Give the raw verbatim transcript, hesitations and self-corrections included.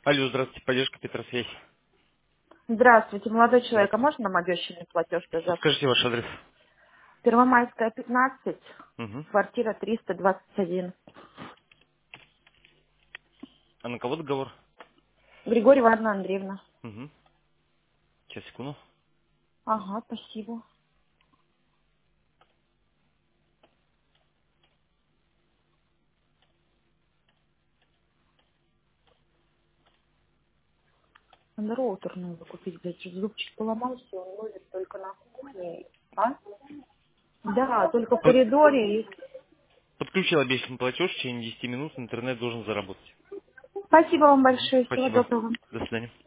Алло, здравствуйте, поддержка Петросвязь. Здравствуйте, молодой человек. А Здравствуйте. можно нам обещанный платеж до завтра? Скажите ваш адрес. Первомайская, пятнадцать, Угу. квартира триста двадцать один. А на кого договор? Григорьева Анна Андреевна. Угу. Сейчас, секунду. Ага, спасибо. Надо роутер надо купить, блядь, что зубчик поломался, он ловит только на кухне. А? Да, только в Под- коридоре. И... Подключил обещанный платеж, в течение десяти минут интернет должен заработать. Спасибо вам Мгм. большое, всего Спасибо. доброго. До свидания.